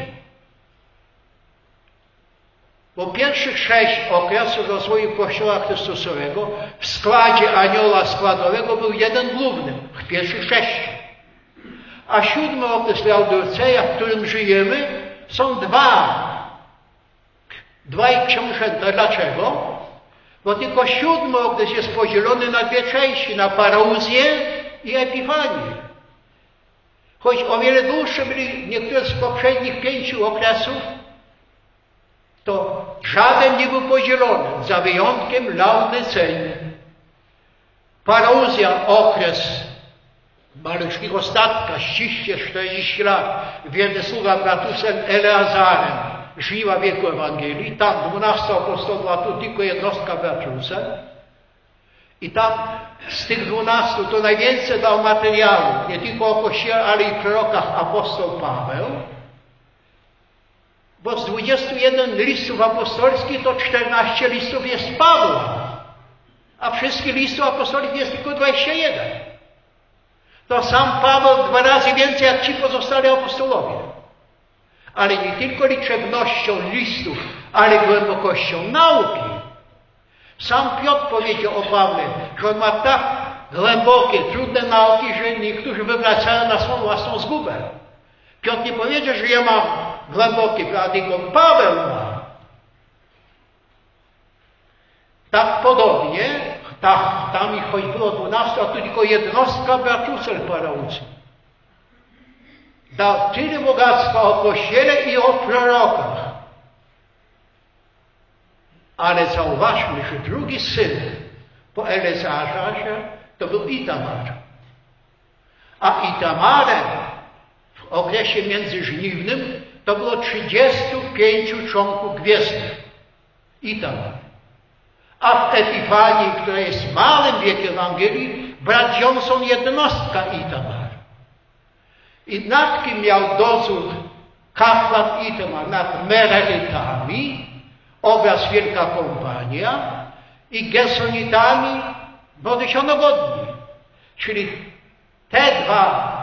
Bo pierwszych 6 okresów rozwoju Kościoła Chrystusowego w składzie anioła składowego był jeden główny, w pierwszych 6. A 7 okres Laodyceja, w którym żyjemy, są 2. 2 książęta. Dlaczego? Bo tylko 7 okres jest podzielony na 2 części, na parauzję i epifanię. Choć o wiele dłuższe byli niektóre z poprzednich 5 okresów, to żaden nie był podzielony, za wyjątkiem Laodycei. Parauzja, okres malutkiego statka, ściście 40 lat, wierny sługa bratusem Eleazarem, żniwa wieku Ewangelii, tam 12 apostołów, a tu tylko jednostka bratusem. I tam z tych 12 to najwięcej dał materiału, nie tylko o Kościele, ale i prorokach apostoł Paweł. Bo z 21 listów apostolskich to 14 listów jest Pawła, a wszystkich listów apostolskich jest tylko 21. To sam Paweł 2 razy więcej jak ci pozostali apostolowie. Ale nie tylko liczebnością listów, ale głębokością nauki. Sam Piotr powiedział o Pawle, że on ma tak głębokie, trudne nauki, że niektórzy wywracają na swoją własną zgubę. Piotr nie powiedział, że ja mam głębokie, a tylko Paweł ma. Tak podobnie, tam ich choć było 12, a tu tylko jednostka bratusel paraucy. Dał tyle bogactwa o Kościele i o prorokach. Ale zauważmy, że drugi syn po Eleazarze to był Itamar. A Itamarem w okresie międzyżniwnym to było 35 członków gwiezdnych. Itamar. A w Epifanii, która jest małym wiekiem Ewangelii, brat Johnson jednostka Itamar. I nad kim miał dozór kapłan Itamar? Nad Meraritami, obraz Wielka Kompania, i Gersonitami, młodościonogodni. Czyli te 2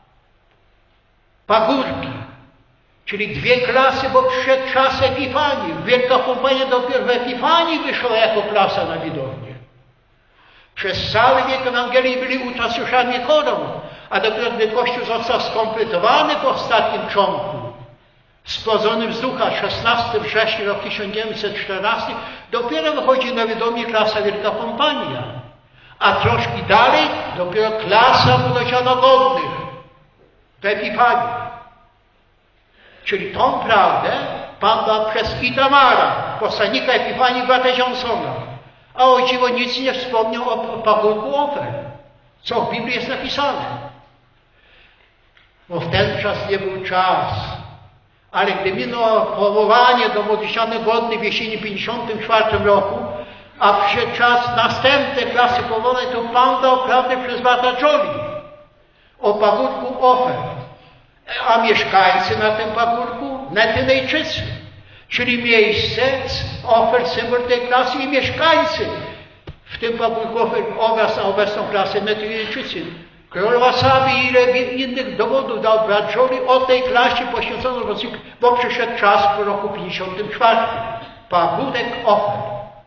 pagórki, czyli 2 klasy, bo przyszedł czas Epifanii. Wielka Kompania dopiero w Epifanii wyszła jako klasa na widownię. Przez cały wiek Ewangelii byli uczestnikami koron, a dopiero gdy Kościół został skompletowany po ostatnim członku, spłodzonym z ducha 16 września roku 1914, dopiero wychodzi na widownię klasa Wielka Kompania. A troszkę dalej dopiero klasa młodościonogodnych w Epifanii. Czyli tą prawdę Pan przez Itamara, posłannika Epifanii brata Johnsona. A o dziwo nic nie wspomniał o pagórku ofiar, co w Biblii jest napisane. Bo w ten czas nie był czas. Ale gdy minęło powołanie do Modlitwiany Godny w jesieni 54 roku, a przyszedł czas następne klasy powołanej, to Pan dał prawdę przez brata Joli o pagórku ofiar. A mieszkańcy na tym pagórku Netynejczycy, czyli miejsce ofiar, symbol tej klasy i mieszkańcy w tym pagórku ofiar na obecną klasę Netynejczycy. Król Wasabi i ile innych dowodów dał brat Joli o tej klasie poświęcono, bo przyszedł czas po roku 54. Pagórek ofiar.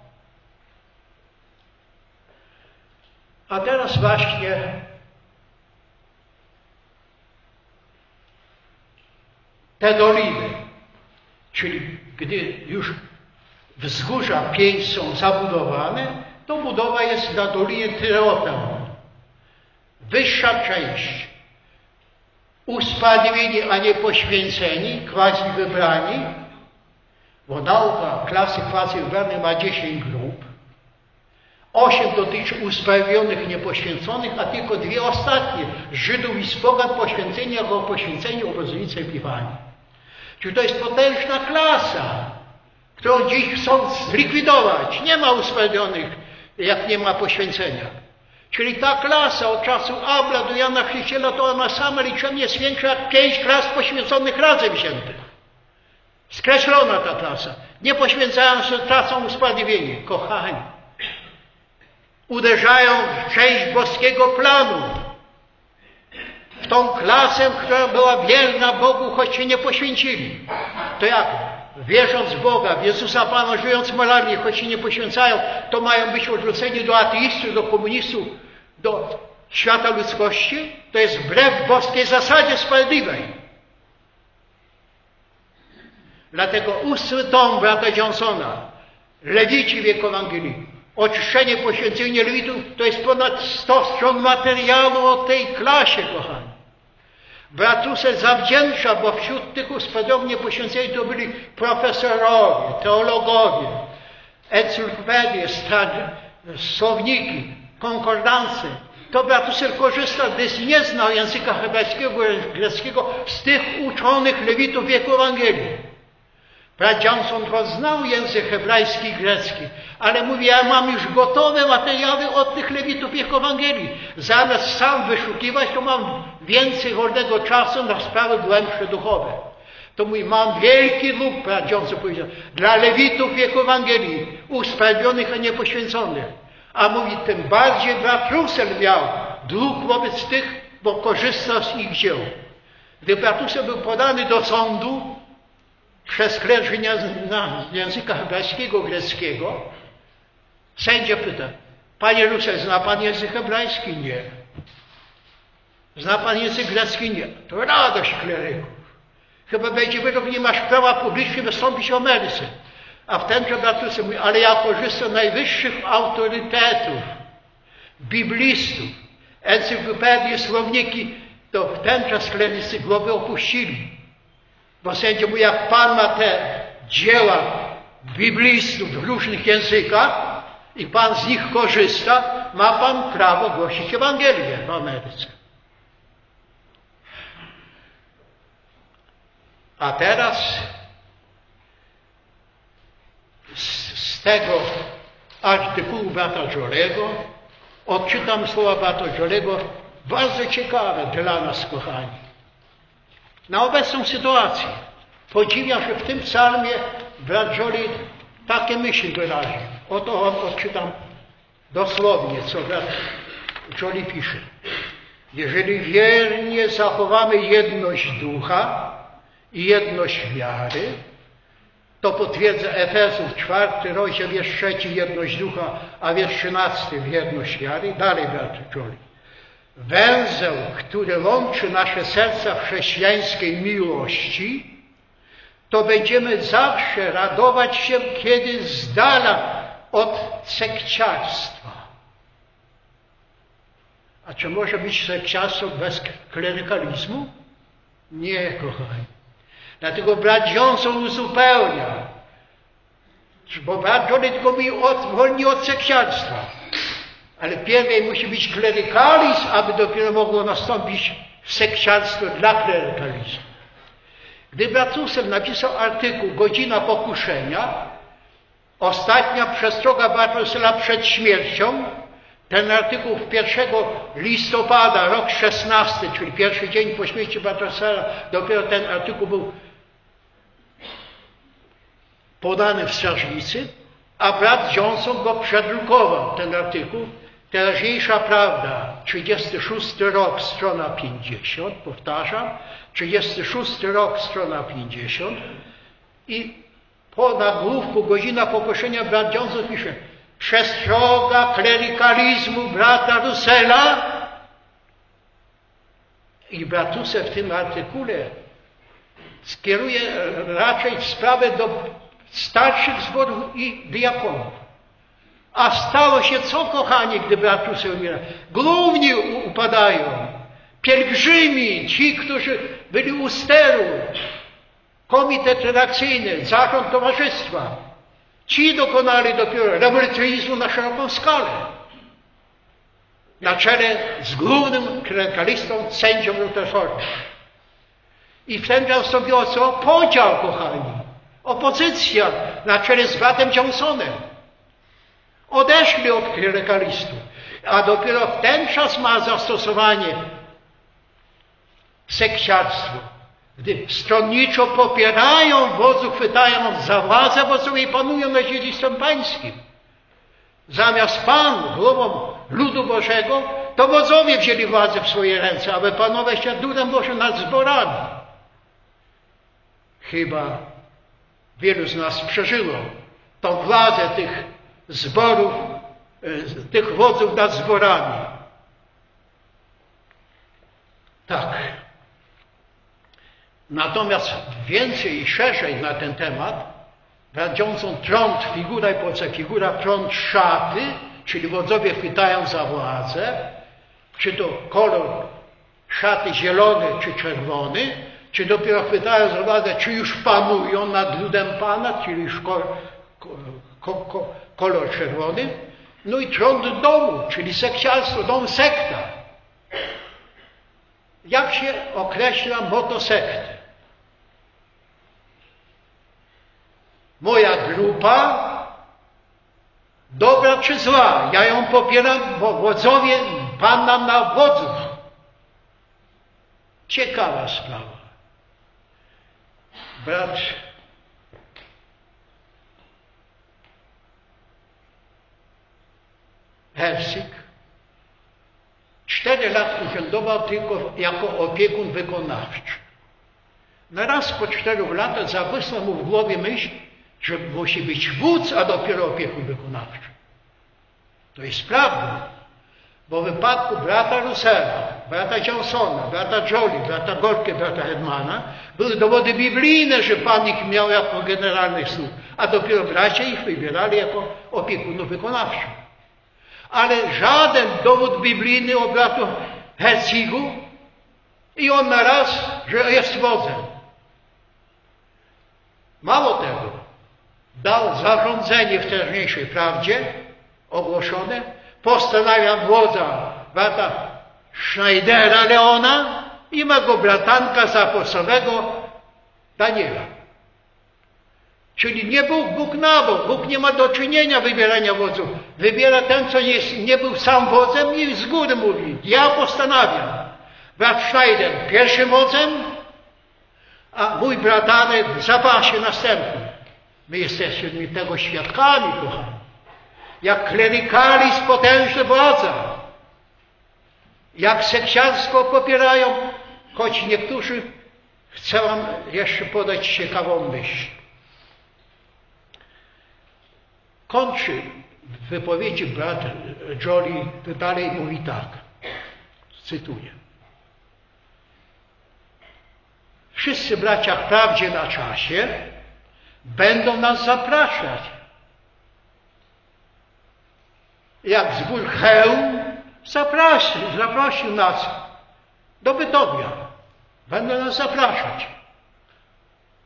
A teraz właśnie te doliny, czyli gdy już wzgórza 5 są zabudowane, to budowa jest na Dolinie Tyreopeon. Wyższa część usprawiedliwieni, a nie poświęceni, quasi wybrani, bo nauka klasy quasi wybranej ma 10 grup. 8 dotyczy usprawiedliwionych, niepoświęconych, a tylko 2 ostatnie, Żydów i Spogan, poświęceni jako poświęceni obrazownicy Epifanii. Czyli to jest potężna klasa, którą dziś chcą zlikwidować. Nie ma usprawiedliwionych, jak nie ma poświęcenia. Czyli ta klasa od czasu Abla do Jana Chrzciciela, to ona sama liczenie jest większa jak 5 klas poświęconych razem wziętych. Skreślona ta klasa. Nie poświęcają się, tracą usprawiedliwienie. Kochani, uderzają w część boskiego planu. W tą klasę, która była wierna Bogu, choć się nie poświęcili. To jak? Wierząc w Boga, w Jezusa Pana, żyjąc moralnie, choć się nie poświęcają, to mają być odrzuceni do ateistów, do komunistów, do świata ludzkości? To jest wbrew boskiej zasadzie sprawiedliwej. Dlatego 8 tom brata Johnsona, Lewici wiek Ewangelii, oczyszczenie, poświęcenie Lewitów, to jest ponad 100 stron materiału o tej klasie, kochani. Brat Russell zawdzięcza, bo wśród tych usprawiedliwionych poświęceni to byli profesorowie, teologowie, encyklopedie, słowniki, konkordancje. To brat Russell korzysta, gdyż nie znał języka hebrajskiego, greckiego, z tych uczonych Lewitów wieku Ewangelii. Brat Johnson znał język hebrajski i grecki, ale mówi, ja mam już gotowe materiały od tych Lewitów wieku Ewangelii. Zamiast sam wyszukiwać, to mam więcej wolnego czasu na sprawy głębsze duchowe. To mówi, mam wielki luk, brat Johnson powiedział, dla Lewitów wieku Ewangelii, usprawiedlnionych, a niepoświęconych. A mówi, tym bardziej brat Russell miał dług wobec tych, bo korzystał z ich dzieł. Gdy brat Russell był podany do sądu, przez klerży na języka hebrajskiego, greckiego, sędzia pyta, panie Russell, zna pan język hebrajski? Nie. Zna pan język grecki? Nie. To radość kleryków. Chyba będzie wyrok, nie masz prawa publicznie wystąpić w Ameryce. A w ten czas brat Russell mówi, ale ja korzystam z najwyższych autorytetów, biblistów, encyklopedii, słowniki, to w ten czas klerycy głowy opuścili. Bo sędzia mówi, jak pan ma te dzieła biblistów w różnych językach i pan z nich korzysta, ma pan prawo głosić Ewangelię w Ameryce. A teraz z tego artykułu brata Jolego odczytam słowa brata Jolego, bardzo ciekawe dla nas, kochani. Na obecną sytuację podziwiam, że w tym psalmie brat Joli takie myśli wyraził. Oto odczytam dosłownie, co brat Joli pisze. Jeżeli wiernie zachowamy jedność ducha i jedność wiary, to potwierdza Efezów 4 rozdział, wiersz 3, jedność ducha, a wiersz 13, wierność wiary. Dalej brat Joli. Węzeł, który łączy nasze serca w chrześcijańskiej miłości, to będziemy zawsze radować się, kiedy z dala od sekciarstwa. A czy może być sekciarstwo bez klerykalizmu? Nie, kochani. Dlatego brat Johnson uzupełnia. Bo brat Johnny tylko mówi wolni od sekciarstwa. Ale pierwej musi być klerykalizm, aby dopiero mogło nastąpić sekciarstwo dla klerykalizmu. Gdy brat Russell napisał artykuł Godzina pokuszenia, ostatnia przestroga brata Russella przed śmiercią, ten artykuł 1 listopada, rok 16, czyli pierwszy dzień po śmierci brata Russella, dopiero ten artykuł był podany w strażnicy, a brat Johnson go przedrukował, ten artykuł. Teraźniejsza prawda, 36 rok, strona 50, powtarzam, 36 rok, strona 50 i po nagłówku Godzina pokuszenia brat Johnson pisze: przestroga klerykalizmu brata Russella. I brat Russell w tym artykule skieruje raczej sprawę do starszych zborów i diakonów. A stało się co, kochani, gdy brat Russell umiera? Główni upadają, pielgrzymi, ci, którzy byli u steru, komitet redakcyjny, zarząd towarzystwa. Ci dokonali dopiero rewolucjonizmu na szeroką skalę. Na czele z głównym klerykalistą, sędzią Rutherfordem. I wtedy nastąpiło co? Podział, kochani. Opozycja na czele z bratem Johnsonem. Odeszli od klerykalistów. A dopiero w ten czas ma zastosowanie sekciarstwo. Gdy stronniczo popierają wodzu, chwytają za władzę wodzową i panują nad dziedzictwem pańskim. Zamiast Pan, głową ludu Bożego, to wodzowie wzięli władzę w swoje ręce, aby panować nad ludem Bożym, nad zborami. Chyba wielu z nas przeżyło tą władzę tych zborów, tych wodzów nad zborami. Tak. Natomiast więcej i szerzej na ten temat brat Johnson trąd, figura i poce figura, trąd szaty, czyli wodzowie chwytają za władzę, czy to kolor szaty zielony czy czerwony, czy dopiero chwytają za władzę, czy już panują nad ludem Pana, czyli już kolor czerwony. No i trąd domu, czyli sekciarstwo, dom sekta. Jak się określa motto sekty? Moja grupa, dobra czy zła? Ja ją popieram, bo wodzowie, Pan nam na wodzów. Ciekawa sprawa. Brat Hersik 4 lata urzędował tylko jako opiekun wykonawczy. Na raz po 4 latach zabłysła mu w głowie myśl, że musi być wódz, a dopiero opiekun wykonawczy. To jest prawda, bo w wypadku brata Russella, brata Johnsona, brata Jolie, brata Gorky, brata Hedmana były dowody biblijne, że Pan ich miał jako generalnych sług, a dopiero bracia ich wybierali jako opiekunów wykonawczych. Ale żaden dowód biblijny o bratu Herzigu i on na raz, że jest wodzem. Mało tego, dał zarządzenie w teraźniejszej prawdzie ogłoszone, postanawiam wodza brata Schneidera Leona i mego bratanka zapasowego Daniela. Czyli nie Bóg na bok. Bóg nie ma do czynienia wybierania wodzów. Wybiera ten, co nie był sam wodzem i z góry mówi: ja postanawiam. Brat Schneider pierwszym wodzem, a mój bratanek w zapasie następnym. My jesteśmy tego świadkami, kochani. Jak klerykalizm potężny władza. Jak sekciarstwo popierają, choć niektórzy, chcę wam jeszcze podać ciekawą myśl. Kończy w wypowiedzi brat Jolie, dalej mówi tak, cytuję. Wszyscy bracia w prawdzie na czasie będą nas zapraszać. Jak zbór Chełm zaprosił nas do Bytowia. Będą nas zapraszać.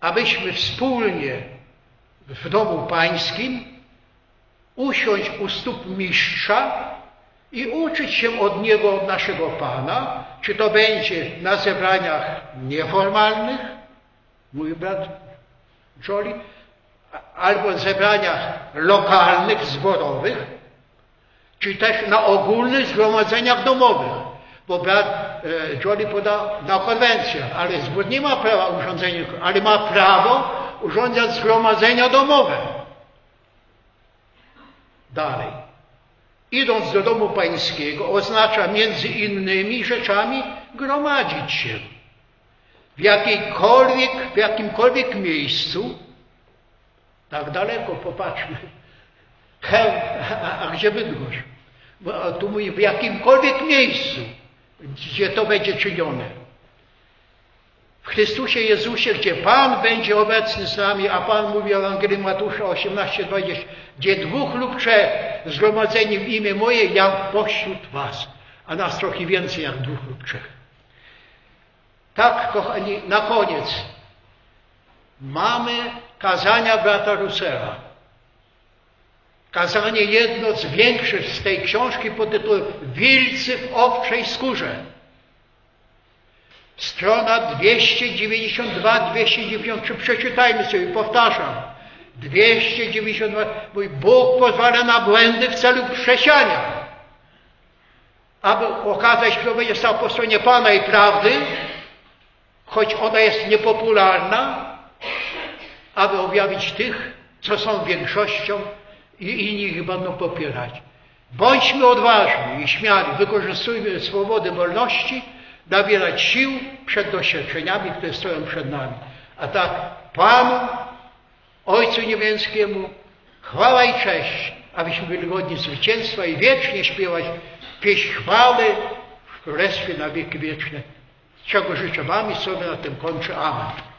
abyśmy wspólnie w domu pańskim usiąść u stóp mistrza i uczyć się od niego, od naszego Pana, czy to będzie na zebraniach nieformalnych, mój brat Jolly, albo zebraniach lokalnych, zborowych, czy też na ogólnych zgromadzeniach domowych. Bo brat Jolly podał na konwencję, ale zbór nie ma prawa urządzenia, ale ma prawo urządzać zgromadzenia domowe. Dalej. Idąc do domu pańskiego oznacza między innymi rzeczami gromadzić się. W jakimkolwiek miejscu, tak daleko popatrzmy, a gdzie Bydgoszcz? Tu mówi w jakimkolwiek miejscu, gdzie to będzie czynione. W Chrystusie Jezusie, gdzie Pan będzie obecny z nami, a Pan mówi w Ewangelii Mateusza 18:20, gdzie 2 lub 3 zgromadzeni w imię moje, ja pośród was. A nas trochę więcej jak 2 lub 3. Tak, kochani, na koniec mamy kazania brata Russella. Kazanie jedno z większych z tej książki pod tytułem Wilcy w owczej skórze. Strona 292-293. Przeczytajmy sobie, powtarzam. 292. Mój Bóg pozwala na błędy w celu przesiania. Aby okazać, kto będzie stał po stronie Pana i prawdy, choć ona jest niepopularna, aby objawić tych, co są większością i inni ich będą popierać. Bądźmy odważni i śmiali, wykorzystujmy swobody wolności, nabierać sił przed doświadczeniami, które stoją przed nami. A tak Panu, Ojcu Niebiańskiemu, chwała i cześć, abyśmy byli godni zwycięstwa i wiecznie śpiewać pieśń chwały w Królestwie na wieki wieczne. Czego życzę wam i sobie na tym kończę. Amen.